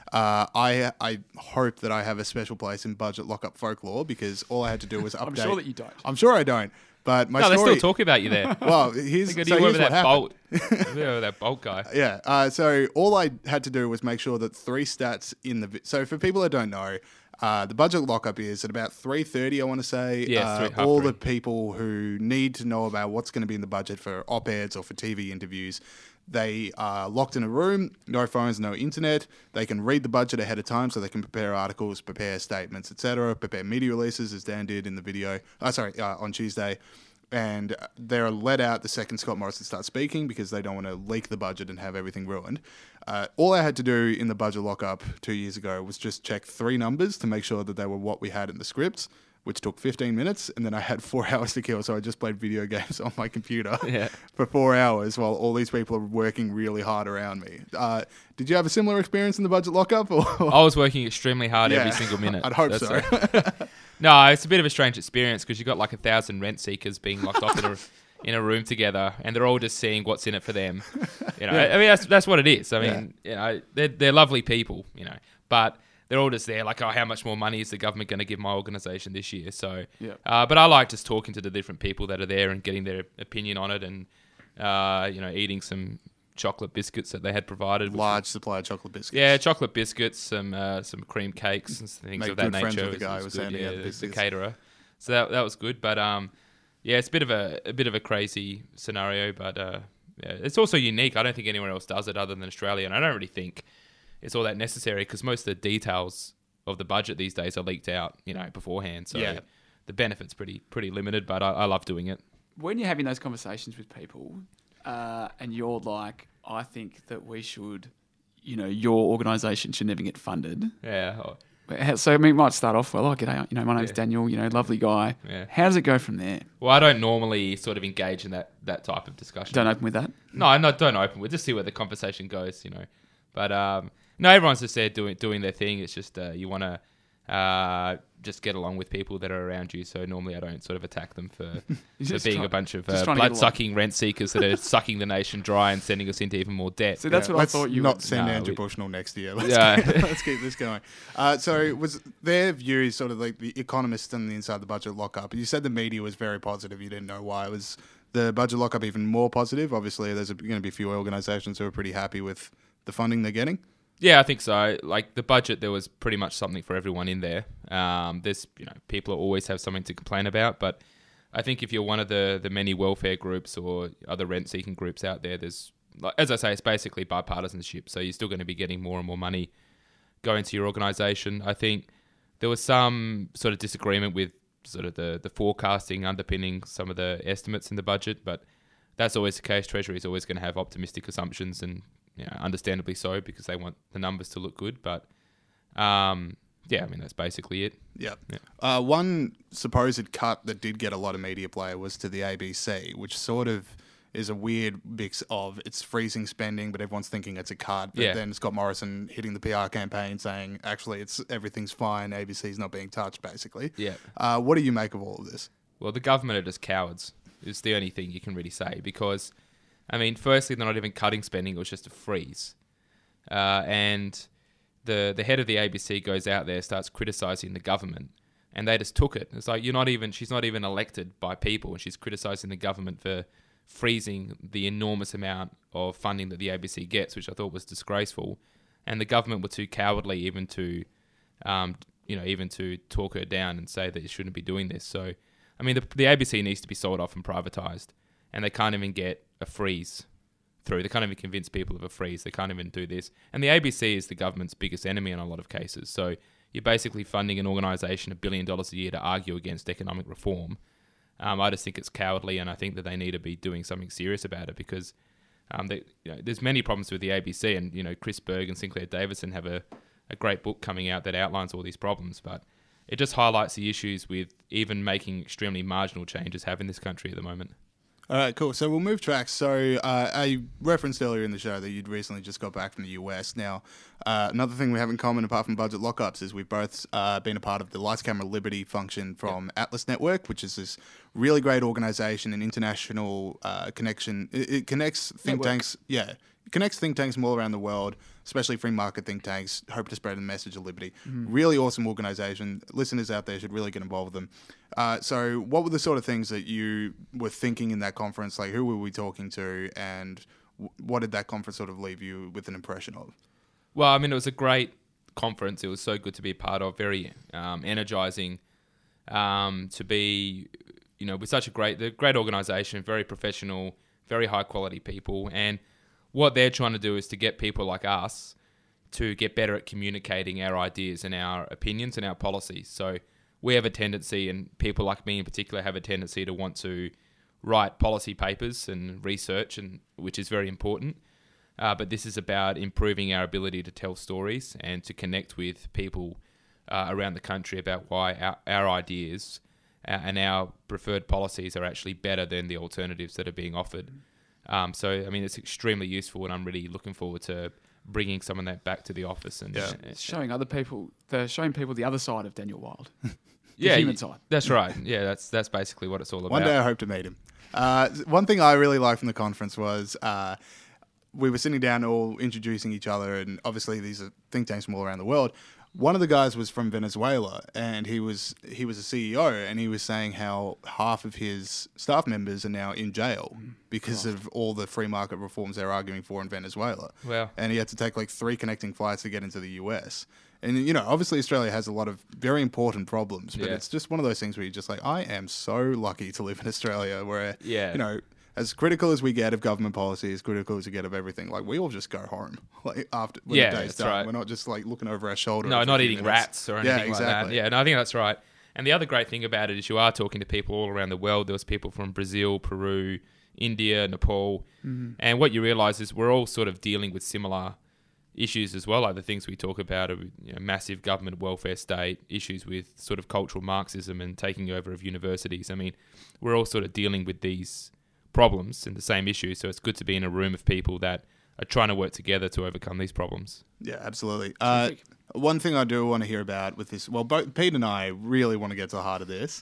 I hope that I have a special place in budget lockup folklore because all I had to do was update. I'm sure that you don't. I'm sure I don't. But my No, story... they're still talking about you there. Well, here's Look at so you here's over what that happened. bolt. Over that bolt guy. Yeah. So all I had to do was make sure that 3 stats in the... So for people that don't know, the budget lockup is at about 3:30, I want to say. Yeah, half all three. the people who need to know about what's going to be in the budget for op-eds or for TV interviews, they are locked in a room, no phones, no internet. They can read the budget ahead of time so they can prepare articles, prepare statements, etc., prepare media releases, as Dan did in the video. On Tuesday. And they're let out the second Scott Morrison starts speaking because they don't want to leak the budget and have everything ruined. All I had to do in the budget lockup 2 years ago was just check 3 numbers to make sure that they were what we had in the scripts, which took 15 minutes. And then I had 4 hours to kill. So I just played video games on my computer for 4 hours while all these people are working really hard around me. Did you have a similar experience in the budget lockup? Or? I was working extremely hard every single minute. I'd hope That's so. No, it's a bit of a strange experience because you've got like 1,000 rent seekers being locked off in a room together, and they're all just seeing what's in it for them. You know, I mean that's what it is. I mean, you know, they're lovely people, you know, but they're all just there like, oh, how much more money is the government going to give my organisation this year? So, but I like just talking to the different people that are there and getting their opinion on it, and you know, eating some chocolate biscuits that they had provided. Large supply of chocolate biscuits. Yeah, chocolate biscuits, some cream cakes and things Make of that good friends nature. with the guy who was handing out the the biscuits. caterer. So that was good, but yeah, it's a bit of a crazy scenario, but yeah, it's also unique. I don't think anyone else does it other than Australia, and I don't really think it's all that necessary because most of the details of the budget these days are leaked out, you know, beforehand. So the benefit's pretty limited, but I love doing it. When you're having those conversations with people, and you're like, I think that we should, you know, your organisation should never get funded. Yeah. So, I mean, it might start off well, g'day, you know, my name's Daniel, you know, lovely guy. Yeah. How does it go from there? Well, I don't normally sort of engage in that type of discussion. Don't open with that? No, don't open with. Just see where the conversation goes, you know. But no, everyone's just there doing their thing. It's just you want to just get along with people that are around you. So normally I don't sort of attack them for being a bunch of blood-sucking rent seekers that are sucking the nation dry and sending us into even more debt. So that's what I thought you not would... send Andrew Bushnell next year. Yeah. Let's keep this going. So was their view sort of like the economists and the inside the budget lockup? You said the media was very positive. You didn't know why. Was the budget lockup even more positive? Obviously, there's going to be a few organisations who are pretty happy with the funding they're getting. Yeah, I think so. Like the budget, there was pretty much something for everyone in there. There's, you know, people always have something to complain about, but I think if you're one of the many welfare groups or other rent-seeking groups out there, there's, like, as I say, it's basically bipartisanship. So you're still going to be getting more and more money going to your organisation. I think there was some sort of disagreement with sort of the forecasting underpinning some of the estimates in the budget, but that's always the case. Treasury is always going to have optimistic assumptions, and you know, understandably so, because they want the numbers to look good. But yeah, I mean, that's basically it. Yeah. One supposed cut that did get a lot of media play was to the ABC, which sort of is a weird mix of it's freezing spending, but everyone's thinking it's a cut. But then Scott Morrison hitting the PR campaign saying, actually, everything's fine. ABC's not being touched, basically. Yeah. What do you make of all of this? Well, the government are just cowards. Is the only thing you can really say, because, I mean, firstly, they're not even cutting spending; it was just a freeze. And the head of the ABC goes out there, starts criticising the government, and they just took it. It's like she's not even elected by people, and she's criticising the government for freezing the enormous amount of funding that the ABC gets, which I thought was disgraceful. And the government were too cowardly even to talk her down and say that you shouldn't be doing this. So, I mean, the ABC needs to be sold off and privatised, and they can't even get a freeze through. They can't even convince people of a freeze. They can't even do this. And the ABC is the government's biggest enemy in a lot of cases. So you're basically funding an organisation $1 billion a year to argue against economic reform. I just think it's cowardly, and I think that they need to be doing something serious about it, because there's many problems with the ABC, and you know, Chris Berg and Sinclair Davidson have a great book coming out that outlines all these problems, but it just highlights the issues with even making extremely marginal changes have in this country at the moment. All right, cool. So we'll move tracks. So I referenced earlier in the show that you'd recently just got back from the US. Now, another thing we have in common apart from budget lockups is we've both been a part of the Lights Camera Liberty function from Atlas Network, which is this really great organization and international connection. It connects think tanks. Yeah. It connects think tanks from all around the world, especially free market think tanks, hope to spread the message of liberty. Really awesome organization. Listeners out there should really get involved with them. So what were the sort of things that you were thinking in that conference? Like, who were we talking to, and what did that conference sort of leave you with an impression of? Well, I mean, it was a great conference. It was so good to be a part of, very energizing to be, with such a great organization, very professional, very high quality people. And what they're trying to do is to get people like us to get better at communicating our ideas and our opinions and our policies. So we have a tendency, and people like me in particular have a tendency to want to write policy papers and research, and which is very important. But this is about improving our ability to tell stories and to connect with people around the country about why our ideas and our preferred policies are actually better than the alternatives that are being offered. So, I mean, it's extremely useful, and I'm really looking forward to bringing some of that back to the office and Showing people the other side of Daniel Wild. the human side. That's right. Yeah, that's basically what it's all about. One day I hope to meet him. One thing I really liked from the conference was we were sitting down all introducing each other, and obviously these are think tanks from all around the world. One of the guys was from Venezuela, and he was a CEO, and he was saying how half of his staff members are now in jail because of all the free market reforms they're arguing for in Venezuela. Wow. And he had to take like 3 connecting flights to get into the US. And, obviously Australia has a lot of very important problems, but it's just one of those things where you're just like, I am so lucky to live in Australia where, as critical as we get of government policy, as critical as we get of everything, like we all just go home like after when the day's done. Right. We're not just like looking over our shoulder. No, not eating rats or anything like that. Yeah, no, I think that's right. And the other great thing about it is you are talking to people all around the world. There was people from Brazil, Peru, India, Nepal. And what you realise is we're all sort of dealing with similar issues as well, like the things we talk about are massive government welfare state, issues with sort of cultural Marxism and taking over of universities. I mean, we're all sort of dealing with these problems and the same issues, so it's good to be in a room of people that are trying to work together to overcome these problems. Yeah, absolutely. One thing I do want to hear about with this, well, both Pete and I really want to get to the heart of this.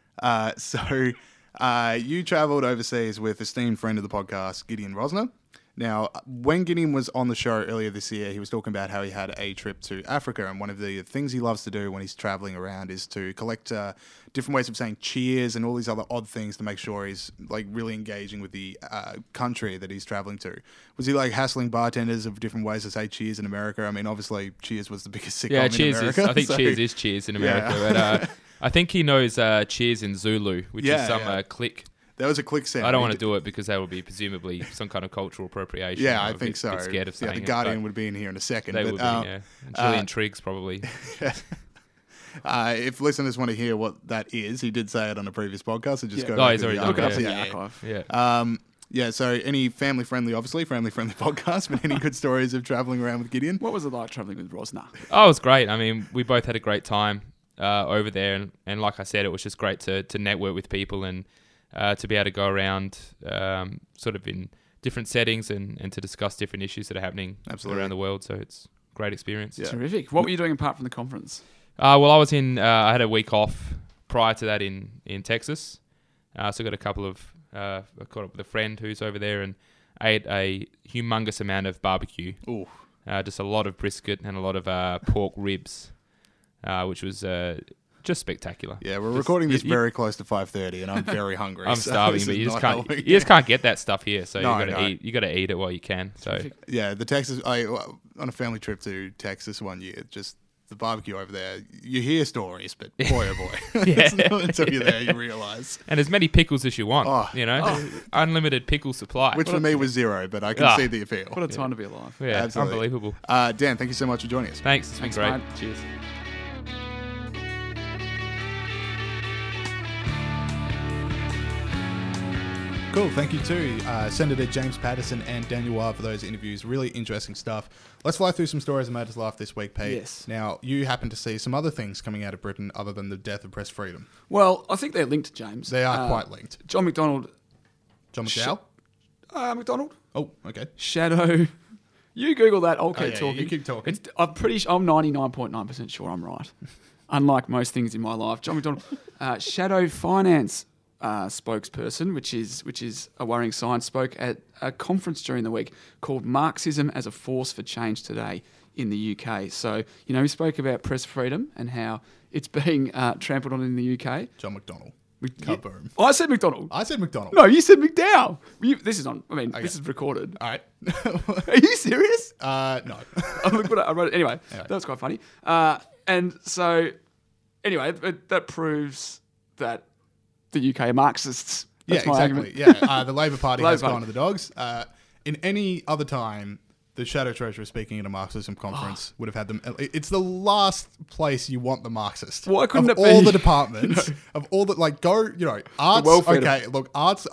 So you travelled overseas with esteemed friend of the podcast, Gideon Rosner. Now, when Gideon was on the show earlier this year, he was talking about how he had a trip to Africa, and one of the things he loves to do when he's traveling around is to collect different ways of saying cheers and all these other odd things to make sure he's like really engaging with the country that he's traveling to. Was he like hassling bartenders of different ways to say cheers in America? I mean, obviously, Cheers was the biggest sitcom in America. I think Cheers is cheers in America. Yeah. But, I think he knows cheers in Zulu, which is some click. That was a click sound. I don't want to do it because that would be presumably some kind of cultural appropriation. Yeah, I think so. Bit scared of saying the Guardian would be in here in a second. They would be, yeah. And Julian Triggs probably. If listeners want to hear what that is, he did say it on a previous podcast, so just go back to the archive. Yeah, so any family-friendly podcast, but any good stories of travelling around with Gideon? What was it like travelling with Rosner? Oh, it was great. I mean, we both had a great time over there, and like I said, it was just great to network with people and to be able to go around sort of in different settings and to discuss different issues that are happening around the world. So it's a great experience. Yeah. Terrific. What were you doing apart from the conference? Well, I had a week off prior to that in Texas. So I got a couple of, I caught up with a friend who's over there and ate a humongous amount of barbecue. Ooh. Just a lot of brisket and a lot of pork ribs, which was just spectacular. Yeah, we're recording this very close to 5:30, and I'm very hungry. I'm starving, but you just can't get that stuff here. So you got to eat it while you can. So yeah, the Texas. On a family trip to Texas one year, just the barbecue over there. You hear stories, but boy, oh boy, until you're there, you realise. And as many pickles as you want. Unlimited pickle supply. Which for me was 0, but I can see the appeal. What a time to be alive. Yeah, absolutely. Unbelievable. Dan, thank you so much for joining us. Thanks. It's been great. Mate. Cheers. Cool, thank you to Senator James Patterson and Daniel Wild for those interviews. Really interesting stuff. Let's fly through some stories that made us laugh this week, Pete. Yes. Now, you happen to see some other things coming out of Britain other than the death of press freedom. Well, I think they're linked, James. They are quite linked. John John McDowell? McDonald. Oh, okay. Shadow. You Google that. I'll keep yeah, talking. you keep talking. I'm 99.9% sure I'm right. Unlike most things in my life. John McDonald, Shadow Finance spokesperson, which is a worrying sign, spoke at a conference during the week called Marxism as a Force for Change Today in the UK. So, he spoke about press freedom and how it's being trampled on in the UK. John McDonnell. Yeah. Kaboom. I said McDonald. I said McDonald. No, you said McDowell. This is on. This is recorded. All right. Are you serious? No. I wrote it anyway. That was quite funny. And so, anyway, that proves that the UK are Marxists. That's my exactly. argument. The Labor Party Labor has Party. gone to the dogs. In any other time, the Shadow Treasurer speaking at a Marxism conference would have had them. It's the last place you want the Marxist. Why couldn't of it be? all the departments, of all the, go, arts, welfare okay, look, arts,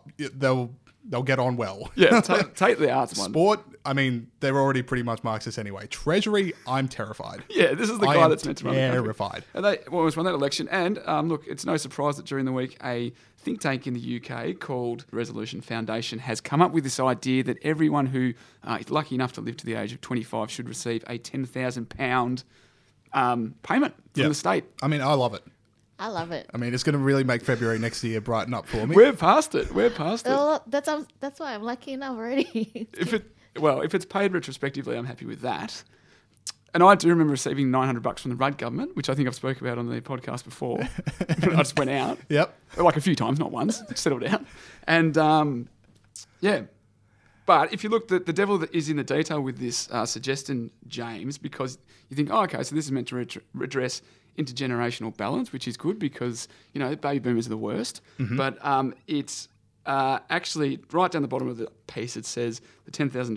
they'll get on well. Yeah, take the arts one. Sport, they're already pretty much Marxist anyway. Treasury, I'm terrified. Yeah, this is the I guy am that's meant to run the country. terrified. And they almost won that election. And look, it's no surprise that during the week, a think tank in the UK called Resolution Foundation has come up with this idea that everyone who is lucky enough to live to the age of 25 should receive a £10,000 payment from the state. I love it. I love it. It's going to really make February next year brighten up for me. We're past it. Well, that's why I'm lucky enough already. If it's paid retrospectively, I'm happy with that. And I do remember receiving $900 from the Rudd government, which I think I've spoke about on the podcast before. I just went out. Yep. Like a few times, not once. Settled out. And, yeah. But if you look, the devil that is in the detail with this suggestion, James, because you think, okay, so this is meant to redress intergenerational balance, which is good because, baby boomers are the worst. Mm-hmm. But it's actually right down the bottom of the piece, it says the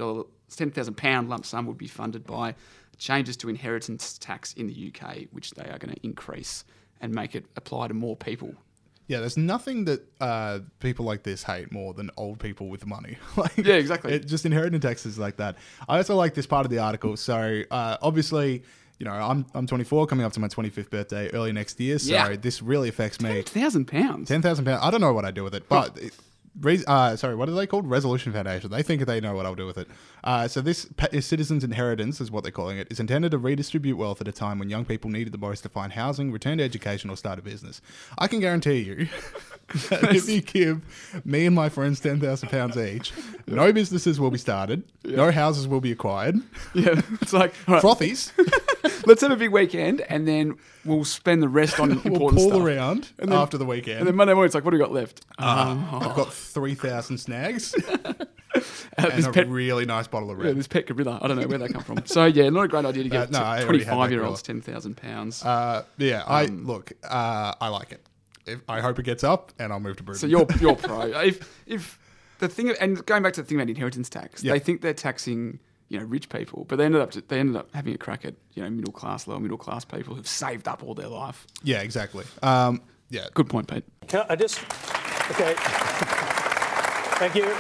£10,000 lump sum would be funded by changes to inheritance tax in the UK, which they are going to increase and make it apply to more people. Yeah, there's nothing that people like this hate more than old people with money. Yeah, exactly. Just inheritance taxes like that. I also like this part of the article. So obviously, I'm 24, coming up to my 25th birthday early next year. So this really affects me. £10,000. £10,000. I don't know what I do with it, but. What are they called? Resolution Foundation. They think they know what I'll do with it. So this citizens' inheritance, is what they're calling it, is intended to redistribute wealth at a time when young people need it the most to find housing, return to education, or start a business. I can guarantee you that if you give me and my friends £10,000 each, no businesses will be started, no houses will be acquired. Yeah, it's like all right, frothies. Let's have a big weekend, and then we'll spend the rest on important we'll pull stuff. around and then, after the weekend. And then Monday morning, it's like, what do we got left? I've got 3,000 snags and a really nice bottle of red. Yeah, this pet gorilla. I don't know where they come from. So, yeah, not a great idea to give 25-year-olds £10,000. I like it. I hope it gets up, and I'll move to Britain. So you're pro. If the thing, and going back to the thing about inheritance tax, they think they're taxing rich people, but they ended up having a crack at middle class, lower middle class people who've saved up all their life. Yeah, exactly. Good point, Pete. Can I just okay? Thank you.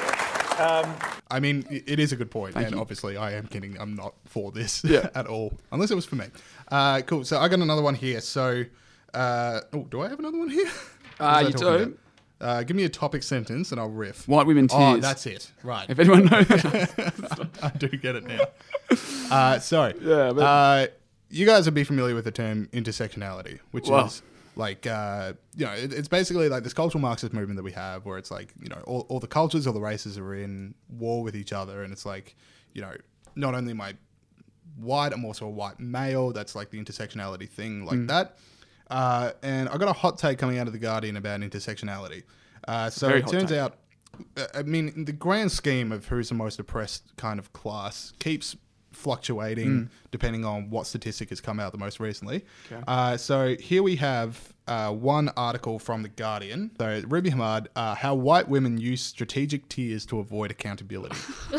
It is a good point, Thank and you. obviously I am kidding. I'm not for this Yeah. at all, unless it was for me. Cool. So I got another one here. So, do I have another one here? What was I You talking do. about? Give me a topic sentence, and I'll riff. White women tears. Oh, that's it. Right. If anyone knows. I do get it now. Sorry. Yeah, but- you guys would be familiar with the term intersectionality, which is like, it's basically like this cultural Marxist movement that we have where it's like, all the cultures, all the races are in war with each other. And it's like, not only am I white, I'm also a white male. That's like the intersectionality thing like that. And I got a hot take coming out of The Guardian about intersectionality. So Very it hot turns take. out, in the grand scheme of who's the most oppressed kind of class, keeps fluctuating depending on what statistic has come out the most recently. Okay. So here we have one article from The Guardian. So Ruby Hamad, how white women use strategic tiers to avoid accountability.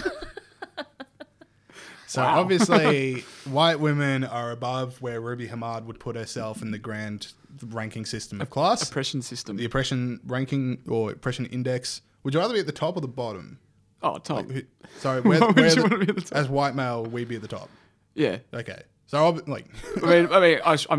So obviously, white women are above where Ruby Hamad would put herself in the grand ranking system of class. Oppression system. The oppression ranking or oppression index. Would you rather be at the top or the bottom? Oh, top. Sorry, Why would you want to be at the top? as white male, we'd be at the top. Yeah. Okay. So, I'm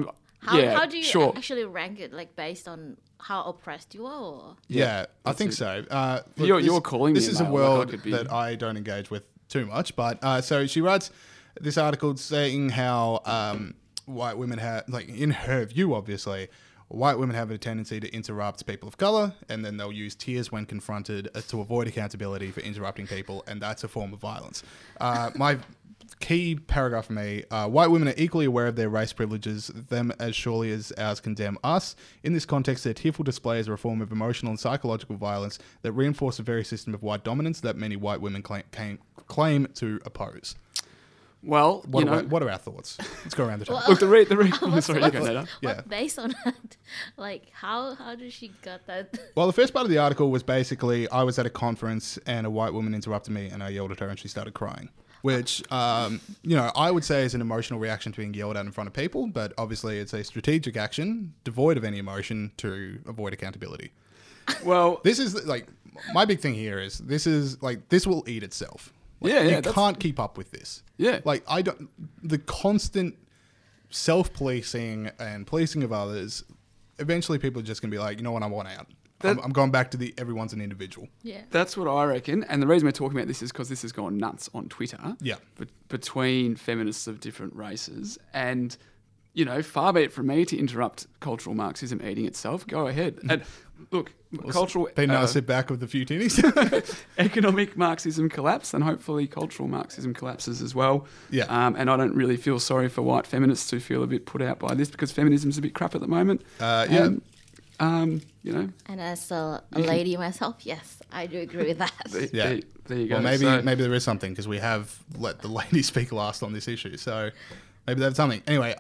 How do you sure. actually rank it, like based on how oppressed you are? Or? Yeah, I think so. Look, You're calling me this a is a male, world like I could be- that I don't engage with too much. But so she writes this article saying how white women have, like in her view, obviously, white women have a tendency to interrupt people of color, and then they'll use tears when confronted to avoid accountability for interrupting people, and that's a form of violence. My key paragraph for me, white women are equally aware of their race privileges, them as surely as ours condemn us. In this context, their tearful displays are a form of emotional and psychological violence that reinforce the very system of white dominance that many white women claim to oppose. Well, What are our thoughts? Let's go around the table. look, sorry, you What's- go, Nada. Yeah. What based on that? Like how did she got that? Well, the first part of the article was basically I was at a conference and a white woman interrupted me and I yelled at her and she started crying. Which, I would say is an emotional reaction to being yelled at in front of people, but obviously it's a strategic action devoid of any emotion to avoid accountability. Well, This is like my big thing here is this will eat itself. Like, Yeah, you that's- can't keep up with this. Yeah. Like the constant self-policing and policing of others. Eventually, people are just gonna be like, you know what, I want out. I'm going back to everyone's an individual. Yeah. that's what I reckon. And the reason we're talking about this is because this has gone nuts on Twitter. Yeah. Between feminists of different races. And, far be it from me to interrupt cultural Marxism eating itself. Go ahead. And look, cultural... They now sit back with a few tinnies. economic Marxism collapse, and hopefully cultural Marxism collapses as well. Yeah. And I don't really feel sorry for white feminists who feel a bit put out by this because feminism's a bit crap at the moment. Yeah. And, And as a lady myself, yes, I do agree with that. Yeah. there you go. Well, maybe So- maybe there is something because we have let the lady speak last on this issue, so maybe there's something. Anyway,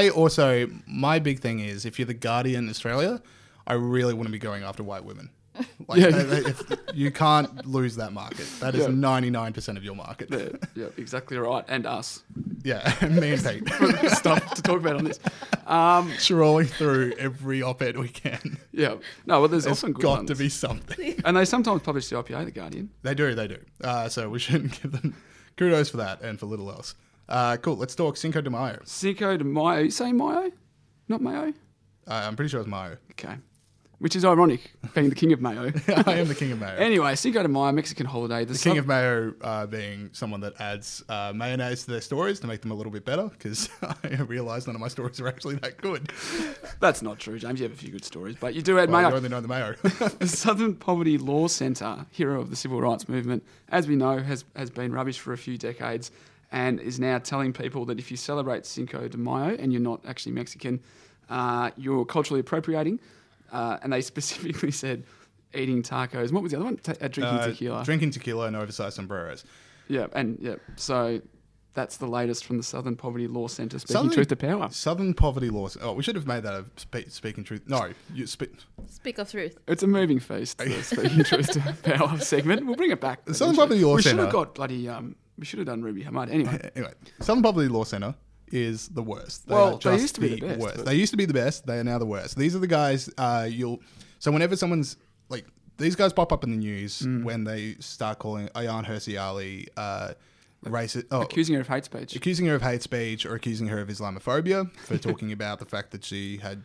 my big thing is if you're the Guardian Australia, I really wouldn't be going after white women. Like, Yeah. you can't lose that market. That is Yeah. 99% of your market. Yeah, exactly right. And us. Yeah, me and Pete. Stuff to talk about on this. Trawling through every op-ed we can. Yeah. No, well, there's There's often good got ones. to be something. And they sometimes publish the IPA, The Guardian. They do. So we shouldn't give them kudos for that and for little else. Cool, let's talk Cinco de Mayo. Cinco de Mayo. You say Mayo? Not Mayo? I'm pretty sure it's Mayo. Okay. Which is ironic, being the king of Mayo. I am the king of Mayo. Anyway, Cinco de Mayo, Mexican holiday. The king of mayo being someone that adds mayonnaise to their stories to make them a little bit better, because I realised none of my stories are actually that good. That's not true, James. You have a few good stories, but you do add Well, mayo. you only know the mayo. The Southern Poverty Law Centre, hero of the civil rights movement, as we know, has been rubbish for a few decades and is now telling people that if you celebrate Cinco de Mayo and you're not actually Mexican, you're culturally appropriating. And they specifically said eating tacos. And what was the other one? Drinking tequila. Drinking tequila and oversized sombreros. Yeah, so that's the latest from the Southern Poverty Law Centre, speaking truth to power. Southern Poverty Law. Oh, we should have made that a speaking truth. No, Speak of truth. It's a moving feast, the speaking truth to power segment. We'll bring it back. The Southern eventually. Poverty Law We should Centre. have got bloody. We should have done Ruby Hamad. Anyway, Anyway, Southern Poverty Law Centre is the worst. Well, are they just used to be the best, worst. but- They used to be the best. They are now the worst. These are the guys. So whenever someone's like, these guys pop up in the news when they start calling Ayaan Hirsi Ali racist, accusing her of hate speech. accusing her of hate speech or accusing her of Islamophobia for talking about the fact that she had,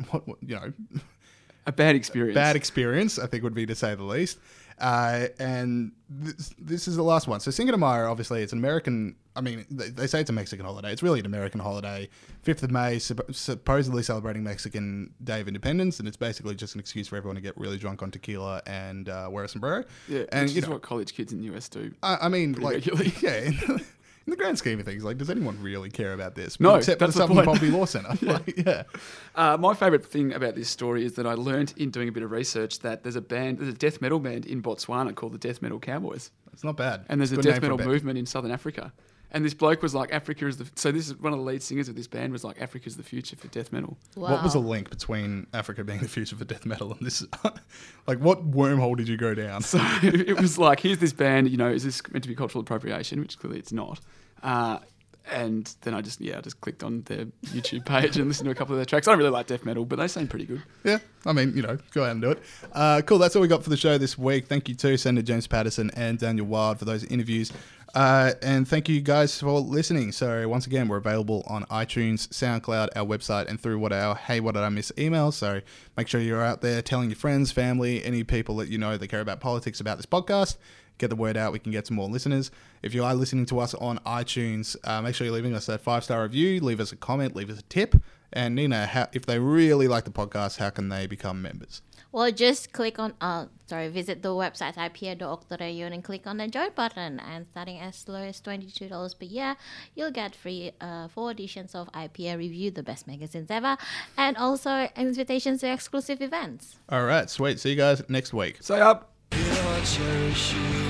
A bad experience. bad experience, I think would be to say the least. And this is the last one. So Cinco de Mayo, obviously, it's an American. I mean, they say it's a Mexican holiday. It's really an American holiday. 5th of May, supposedly celebrating Mexican Day of Independence, and it's basically just an excuse for everyone to get really drunk on tequila and wear a sombrero. Yeah, and which is what college kids in the US do. I mean, like, regularly. yeah. In the grand scheme of things, like, does anyone really care about this? No, except for the that's the Southern point. Poverty Law Centre. Yeah. My favourite thing about this story is that I learnt in doing a bit of research that there's a death metal band in Botswana called the Death Metal Cowboys. It's not bad. And there's It's a good death name for metal band. movement in Southern Africa. And this bloke was like, Africa is the... So this is one of the lead singers of this band was like, Africa's the future for death metal. Wow. What was the link between Africa being the future for death metal and this? Like, what wormhole did you go down? So it was like, here's this band, is this meant to be cultural appropriation? Which clearly it's not. And then I just clicked on their YouTube page and listened to a couple of their tracks. I don't really like death metal, but they sound pretty good. Yeah, I mean, go out and do it. Cool, that's all we got for the show this week. Thank you to Senator James Patterson and Daniel Wild for those interviews. And thank you guys for listening. So once again, we're available on iTunes, SoundCloud, our website, and through our Hey What Did I Miss emails. So make sure you're out there telling your friends, family, any people that you know that care about politics about this podcast. Get the word out. We can get some more listeners. If you are listening to us on iTunes, make sure you're leaving us that 5-star review. Leave us a comment. Leave us a tip. And Nina, if they really like the podcast, how can they become members? Well, just click on, visit the website ipr.org.au and click on the join button. And starting as low as $22 per year, you'll get free 4 editions of IPA Review, the best magazines ever, and also invitations to exclusive events. All right, sweet. See you guys next week. Say up. You know I cherish you.